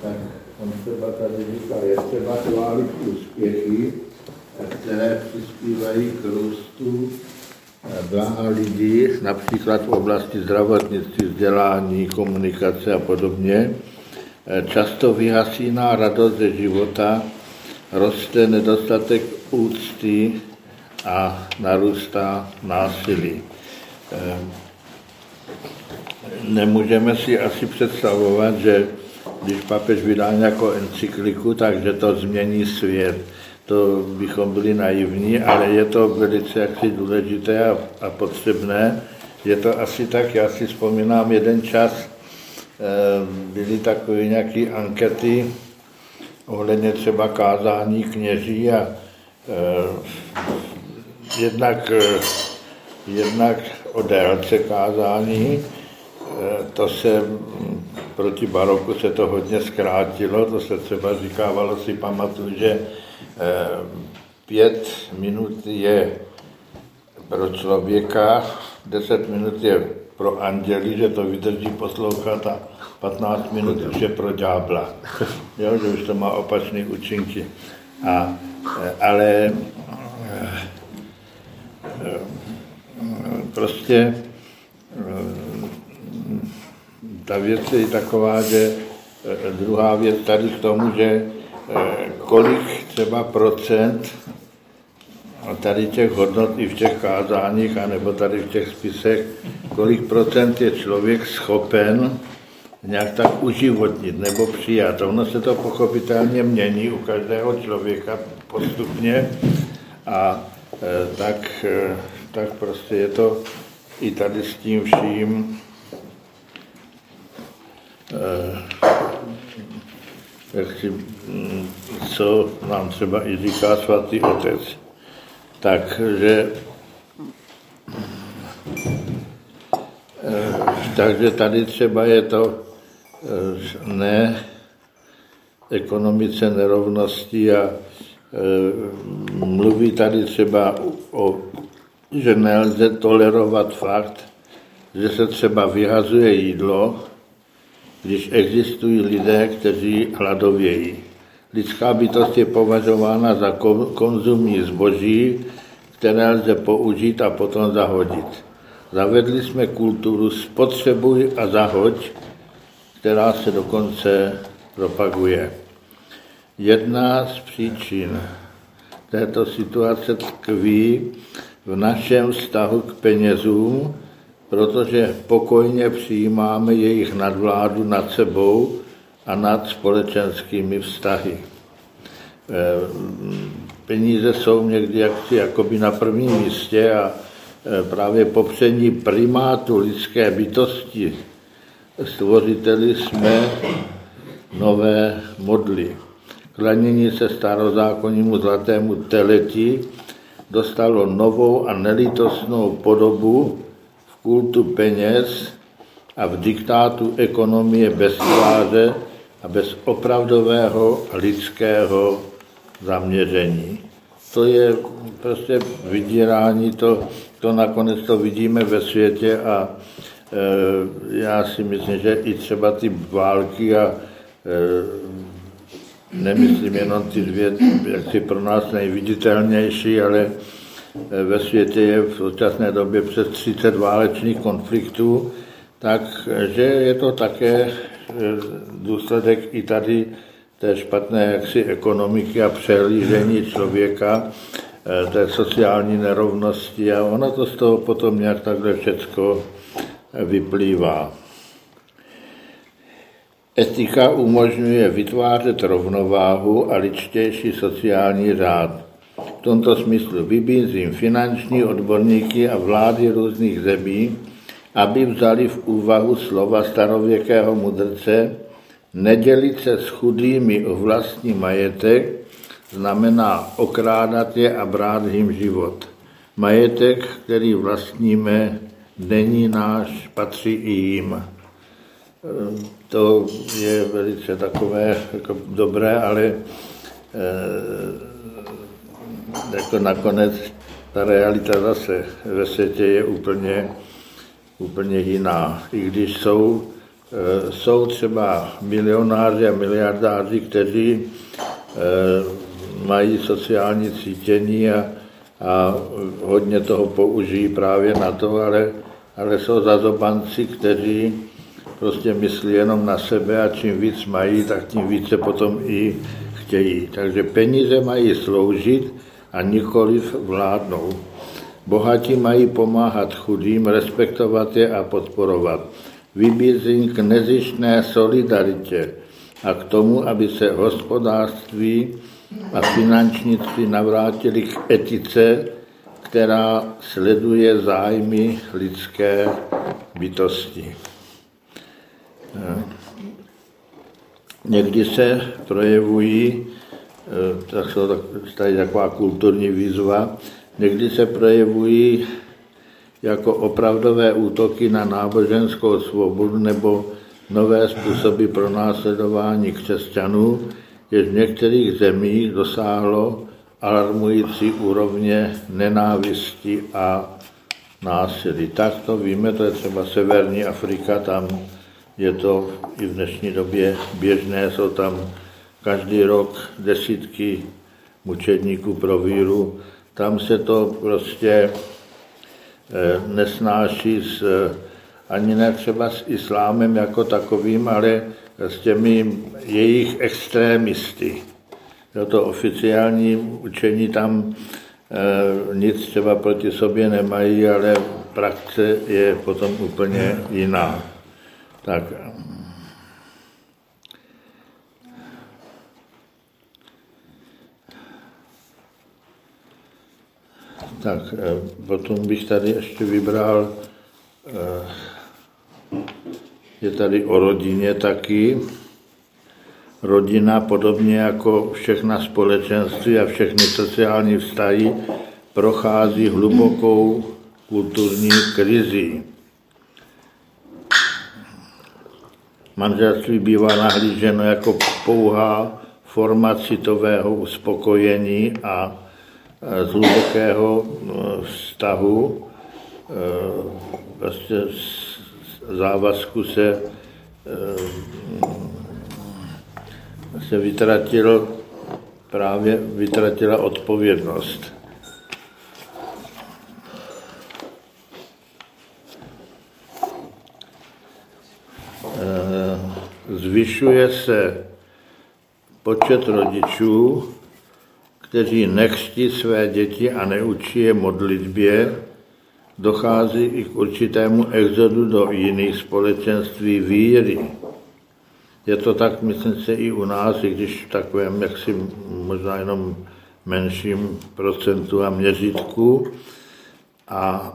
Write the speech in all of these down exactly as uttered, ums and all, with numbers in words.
tak on třeba tady říkal, je třeba chválit úspěchy, které přispívají k růstu blaha lidí, například v oblasti zdravotnictví, vzdělání, komunikace a podobně. Často vyhasíná radost ze života, roste nedostatek úcty a narůstá násilí. Nemůžeme si asi představovat, že když papež vydá nějakou encykliku, takže to změní svět. To bychom byli naivní, ale je to velice jaksi důležité a, a potřebné. Je to asi tak, já si vzpomínám jeden čas, byly takové nějaké ankety ohledně třeba kázání kněží a jednak, jednak o délce kázání, to se proti baroku se to hodně zkrátilo, to se třeba říkávalo, si pamatuju, že pět minut je pro člověka, deset minut je pro anděli, že to vydrží poslouchat a patnáct minut už je pro ďábla. Jo, že už to má opačné účinky. A, ale prostě ta věc je taková, že druhá věc tady k tomu, že kolik třeba procent tady těch hodnot i v těch kázáních, anebo tady v těch spisech, kolik procent je člověk schopen nějak tak uživotnit nebo přijat. Ono se to pochopitelně mění u každého člověka postupně a e, tak, e, tak prostě je to i tady s tím vším e, jak si, co nám třeba i říká svatý otec. Takže takže tady třeba je to ne ekonomice nerovnosti a mluví tady třeba o, že nelze tolerovat fakt, že se třeba vyhazuje jídlo, když existují lidé, kteří hladovějí. Lidská bytost je považována za konzumní zboží, které lze použít a potom zahodit. Zavedli jsme kulturu spotřebuj a zahoď, která se dokonce propaguje. Jedna z příčin této situace tkví v našem vztahu k penězům, protože pokojně přijímáme jejich nadvládu nad sebou a nad společenskými vztahy. Peníze jsou někdy jaksi jakoby na prvním místě a právě popření primátu lidské bytosti stvořiteli jsme nové modly. Klanění se starozákonnímu zlatému teleti dostalo novou a nelítostnou podobu v kultu peněz a v diktátu ekonomie bez tváře a bez opravdového lidského zaměření. To je prostě vydírání, to, to nakonec to vidíme ve světě a e, já si myslím, že i třeba ty války a e, nemyslím jenom ty dvě, jaksi pro nás nejviditelnější, ale ve světě je v současné době přes třicet válečných konfliktů, takže je to také důsledek i tady té špatné jaksi ekonomiky a přehlížení člověka, té sociální nerovnosti a ono to z toho potom nějak takhle všecko vyplývá. Etika umožňuje vytvářet rovnováhu a lidštější sociální řád. V tomto smyslu vybízím finanční odborníky a vlády různých zemí, aby vzali v úvahu slova starověkého mudrce: nedělit se s chudými o vlastní majetek znamená okrádat je a brát jim život. Majetek, který vlastníme, není náš, patří i jim. To je velice takové jako dobré, ale e, jako nakonec ta realita zase ve světě je úplně, úplně jiná. I když jsou Jsou třeba milionáři a miliardáři, kteří mají sociální cítění a, a hodně toho použijí právě na to, ale, ale jsou zazobanci, kteří prostě myslí jenom na sebe a čím víc mají, tak tím více potom i chtějí. Takže peníze mají sloužit a nikoliv vládnou. Bohatí mají pomáhat chudým, respektovat je a podporovat. Vybízím k nezištné solidaritě a k tomu, aby se hospodářství a finančnictví navrátili k etice, která sleduje zájmy lidské bytosti. Někdy se projevují, tak jsou tady taková kulturní výzva, někdy se projevují jako opravdové útoky na náboženskou svobodu nebo nové způsoby pronásledování křesťanů, jež v některých zemích dosáhlo alarmující úrovně nenávisti a násilí. Tak to víme, to je třeba Severní Afrika, tam je to i v dnešní době běžné, jsou tam každý rok desítky mučedníků pro víru. Tam se to prostě nesnáší s, ani ne třeba s islámem jako takovým, ale s těmi jejich extrémisty. To oficiální učení tam e, nic třeba proti sobě nemají, ale praxe je potom úplně jiná. Tak. Tak, potom bych tady ještě vybral, je tady o rodině taky. Rodina, podobně jako všechna společenství a všechny sociální vztahy, prochází hlubokou kulturní krizi. Manželství bývá nahlíženo jako pouhá forma citového uspokojení a z hlubokého vztahu, vlastně závazku se, se vytratil, právě vytratila odpovědnost. Zvyšuje se počet rodičů, kteří nekřtí své děti a neučí je modlitbě, dochází i k určitému exodu do jiných společenství víry. Je to tak, myslím si, i u nás, i když v takovém jaksi možná jenom menším procentu a měřítku. A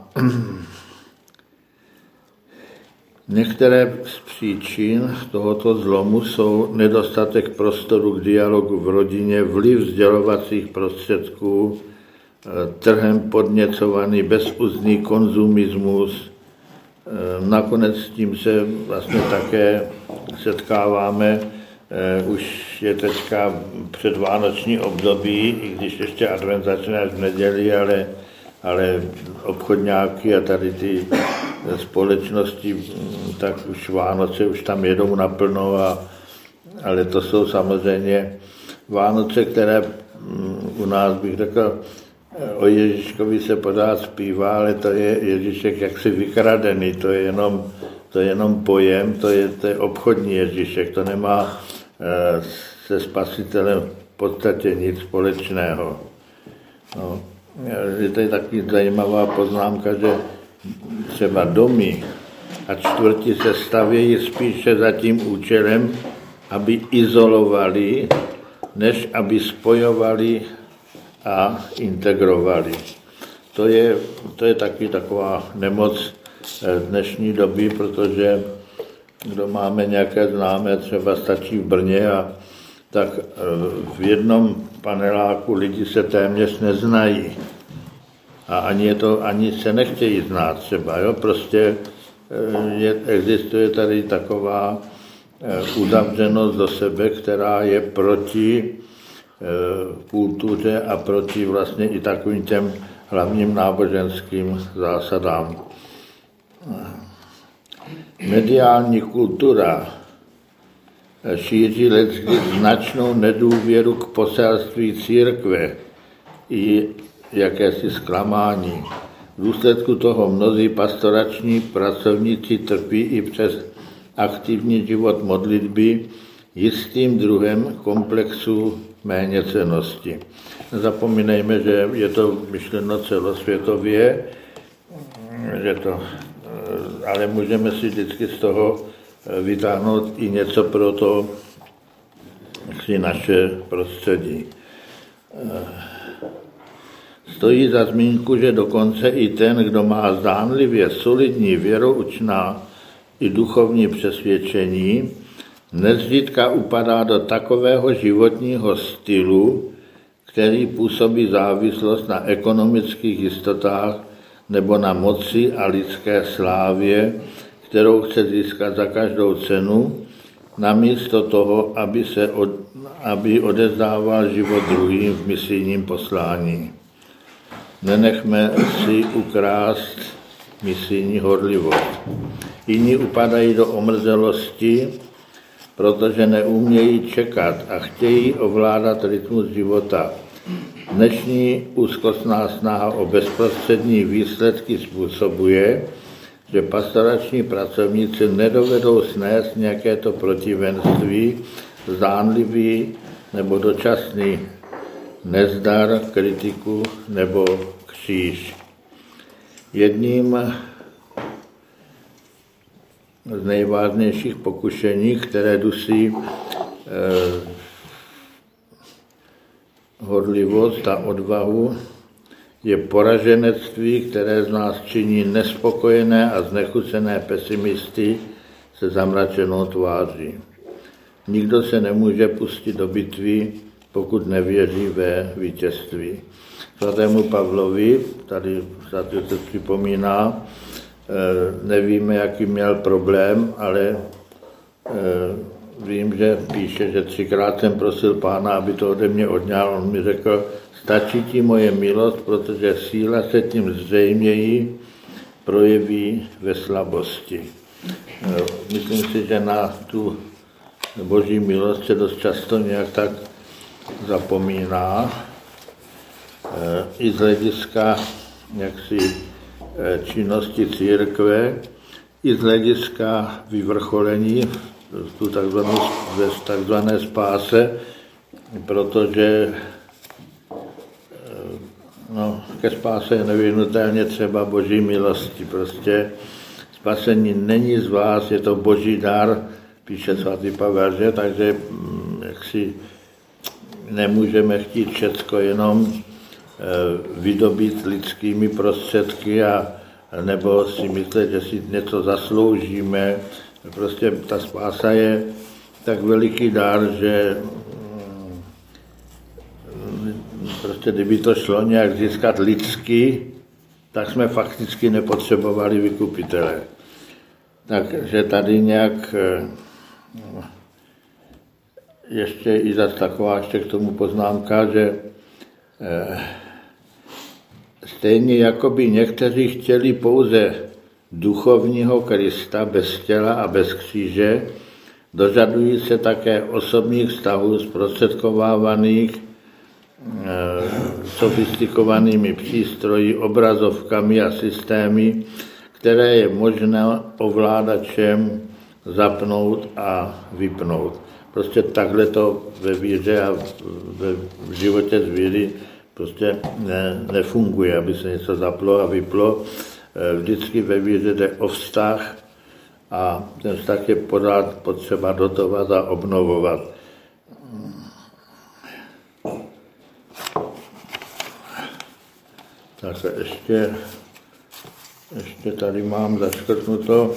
některé z příčin tohoto zlomu jsou nedostatek prostoru k dialogu v rodině, vliv sdělovacích prostředků, trhem podněcovaný bezúzný konzumismus. Nakonec s tím se vlastně také setkáváme. Už je teďka předvánoční období, i když ještě advent začne až v neděli, ale, ale obchodňáky a tady ty společnosti, tak už Vánoce už tam jedou naplno, a, ale to jsou samozřejmě Vánoce, které u nás bych řekl, o Ježíškovi se pořád zpívá, ale to je Ježíšek jaksi vykradený, to je jenom, to je jenom pojem, to je, to je obchodní Ježíšek, to nemá e, se spasitelem v podstatě nic společného. No, je tady taky zajímavá poznámka, že třeba domy a čtvrti se stavějí spíše za tím účelem, aby izolovali, než aby spojovali a integrovali. To je, to je taky taková nemoc dnešní doby, protože kdo máme nějaké známé, třeba stačí v Brně, a tak v jednom paneláku lidi se téměř neznají. A ani, je to, ani se nechtějí znát třeba. Jo? Prostě je, existuje tady taková uzavřenost do sebe, která je proti kultuře a proti vlastně i takovým těm hlavním náboženským zásadám. Mediální kultura šíří leckdy značnou nedůvěru k poselství církve i jakési zklamání. V důsledku toho mnozí pastorační pracovníci trpí i přes aktivní život modlitby jistým druhem komplexu méněcennosti. Nezapomínejme, že je to myšleno celosvětově, že to, ale můžeme si vždycky z toho vytáhnout i něco pro to si naše prostředí. Stojí za zmínku, že dokonce i ten, kdo má zdánlivě solidní věroučná i duchovní přesvědčení, nezřídka upadá do takového životního stylu, který působí závislost na ekonomických jistotách nebo na moci a lidské slávě, kterou chce získat za každou cenu, namísto toho, aby, se od, aby odezdával život druhým v misijním poslání. Nenechme si ukrást misijní horlivost. Jiní upadají do omrzelosti, protože neumějí čekat a chtějí ovládat rytmus života. Dnešní úzkostná snaha o bezprostřední výsledky způsobuje, že pastorační pracovníci nedovedou snést nějaké to protivenství, zdánlivý nebo dočasný nezdar, kritiku nebo kříž. Jedním z nejvážnějších pokušení, které dusí eh, horlivost a odvahu, je poraženectví, které z nás činí nespokojené a znechucené pesimisty se zamračenou tváří. Nikdo se nemůže pustit do bitvy, pokud nevěří ve vítězství. Svatému Pavlovi, tady se připomíná, nevíme, jaký měl problém, ale vím, že píše, že třikrát jsem prosil Pána, aby to ode mě odňal. On mi řekl, stačí ti moje milost, protože síla se tím zřejměji projeví ve slabosti. Myslím si, že na tu boží milost se dost často nějak tak zapomíná. I z hlediska jaksi činnosti církve, i z hlediska vyvrcholení v tu takzvanou, v takzvané spáse, protože no, ke spáse je nevyhnutelně třeba boží milosti. Prostě spasení není z vás, je to boží dar, píše svatý Pavel, že? Takže jak si nemůžeme chtít všecko jenom vydobít lidskými prostředky a nebo si myslet, že si něco zasloužíme. Prostě ta spása je tak veliký dar, že prostě kdyby to šlo nějak získat lidsky, tak jsme fakticky nepotřebovali vykupitele. Takže tady nějak ještě i zase taková ještě k tomu poznámka, že stejně jako by někteří chtěli pouze duchovního Krista bez těla a bez kříže, dožadují se také osobních vztahů zprostředkovávaných e, sofistikovanými přístroji, obrazovkami a systémy, které je možné ovládačem zapnout a vypnout. Prostě takhle to ve víře a ve v životě zvíry prostě ne, nefunguje, aby se něco zaplo a vyplo. Vždycky ve víře jde o vztah a ten vztah je pořád potřeba dotovat a obnovovat. Tak ještě, ještě tady mám zaškrtnuto.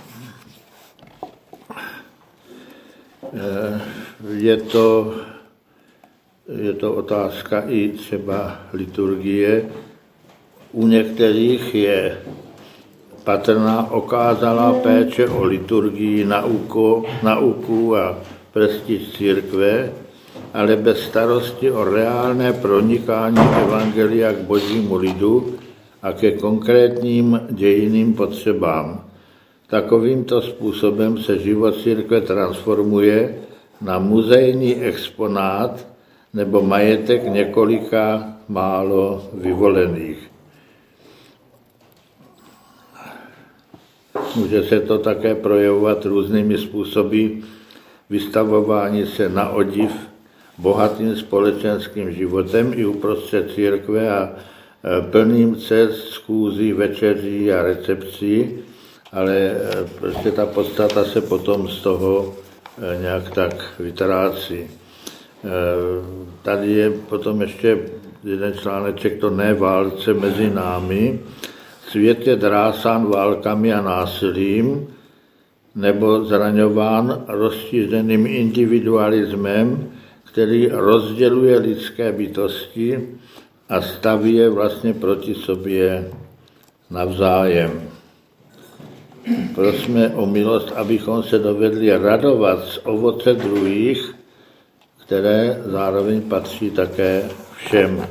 Je to, je to otázka i třeba liturgie. U některých je patrná okázalá péče o liturgii, nauku, nauku a prestiž církve, ale bez starosti o reálné pronikání evangelia k božímu lidu a ke konkrétním dějinným potřebám. Takovýmto způsobem se život církve transformuje na muzejní exponát nebo majetek několika málo vyvolených. Může se to také projevovat různými způsoby vystavování se na odiv bohatým společenským životem i uprostřed církve a plným cest, schůzí, večeří a recepcí, ale prostě ta podstata se potom z toho nějak tak vytrácí. Tady je potom ještě jeden článeček, to ne válce mezi námi. Svět je drásán válkami a násilím, nebo zraňován rozšířeným individualismem, který rozděluje lidské bytosti a staví je vlastně proti sobě navzájem. Prosme o milost, abychom se dovedli radovat z ovoce druhých, které zároveň patří také všem.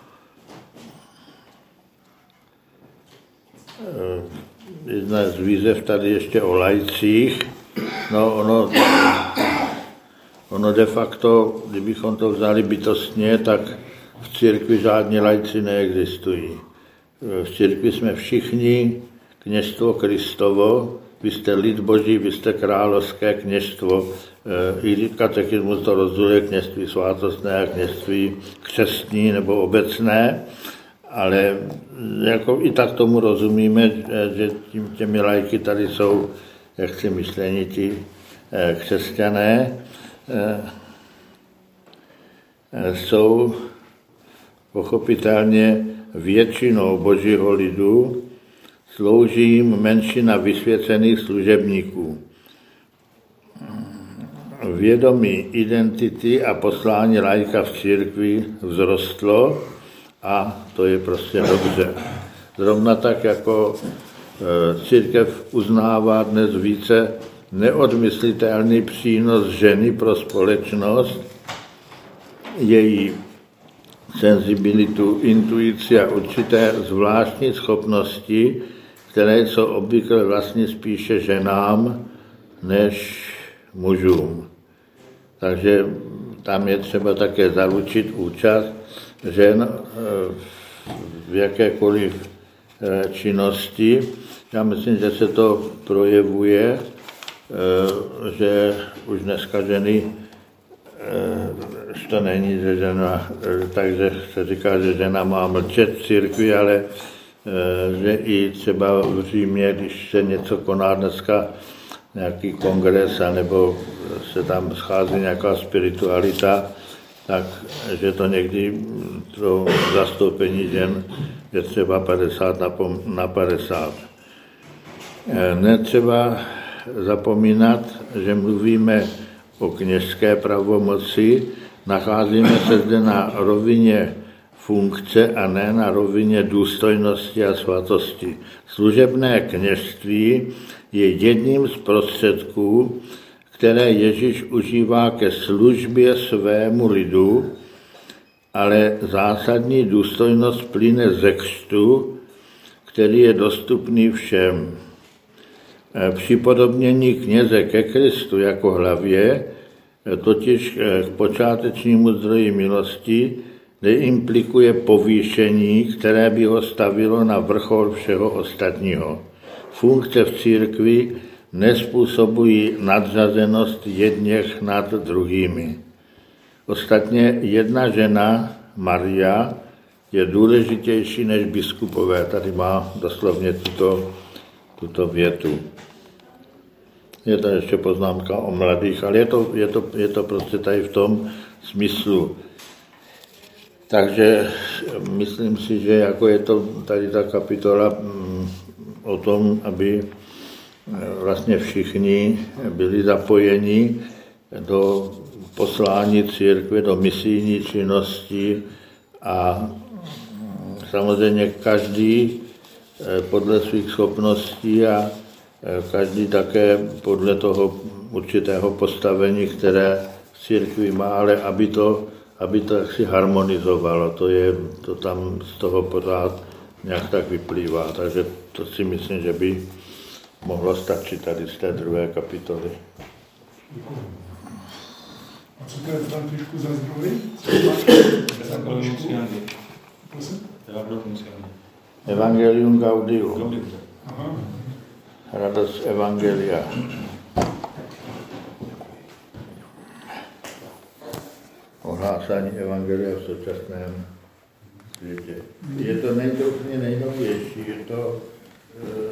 Jedna z výzev tady ještě o laicích. No ono, ono de facto, kdybychom to vzali bytostně, tak v církvi žádní laici neexistují. V církvi jsme všichni kněžstvo Kristovo, vy jste lid Boží, vy jste královské kněžstvo. I katechismus to rozděluje kněžství svátostné a kněžství křestní nebo obecné, ale jako i tak tomu rozumíme, že tím, těmi lajky tady jsou, jak si myšlení, ti křesťané, jsou pochopitelně většinou Božího lidu, slouží jim menšina vysvěcených služebníků. Vědomí identity a poslání laika v církvi vzrostlo a to je prostě dobře. Zrovna tak, jako církev uznává dnes více neodmyslitelný přínos ženy pro společnost, její senzibilitu, intuici a určité zvláštní schopnosti, které jsou obvykle vlastně spíše ženám než mužům. Takže tam je třeba také zaručit účast žen v jakékoliv činnosti. Já myslím, že se to projevuje, že už dneska ženy, to není, že žena, takže se říká, že žena má mlčet v církvi, ale že i třeba v Římě, když se něco koná dneska, nějaký kongres, nebo se tam schází nějaká spiritualita, tak že to někdy to zastoupení žen je třeba padesát na padesát. Netřeba zapomínat, že mluvíme o kněžské pravomoci, nacházíme se zde na rovině funkce a ne na rovině důstojnosti a svatosti. Služebné kněžství je jedním z prostředků, které Ježíš užívá ke službě svému lidu, ale zásadní důstojnost plyne ze křtu, který je dostupný všem. Připodobnění kněze ke Kristu jako hlavě, totiž k počátečnímu zdroji milosti, neimplikuje povýšení, které by ho stavilo na vrchol všeho ostatního. Funkce v církvi nezpůsobují nadřazenost jedněch nad druhými. Ostatně jedna žena, Maria, je důležitější než biskupové. Tady má doslovně tuto, tuto větu. Je to ještě poznámka o mladých, ale je to, je to, je to prostě tady v tom smyslu. Takže myslím si, že jako je to tady ta kapitola o tom, aby vlastně všichni byli zapojeni do poslání církve, do misijní činnosti a samozřejmě každý podle svých schopností a každý také podle toho určitého postavení, které v církvi má, ale aby to, aby to jaksi harmonizovalo, to, je, to tam z toho pořád nějak tak vyplývá. Takže to si myslím, že by mohlo stačit tady z té druhé kapitoly. A co to je Františku za zdroj? Evangelium Gaudium. Aha. Radost Evangelia. Ohlásání Evangelia v současném světě. Je to nejtrofně nejnovější, je to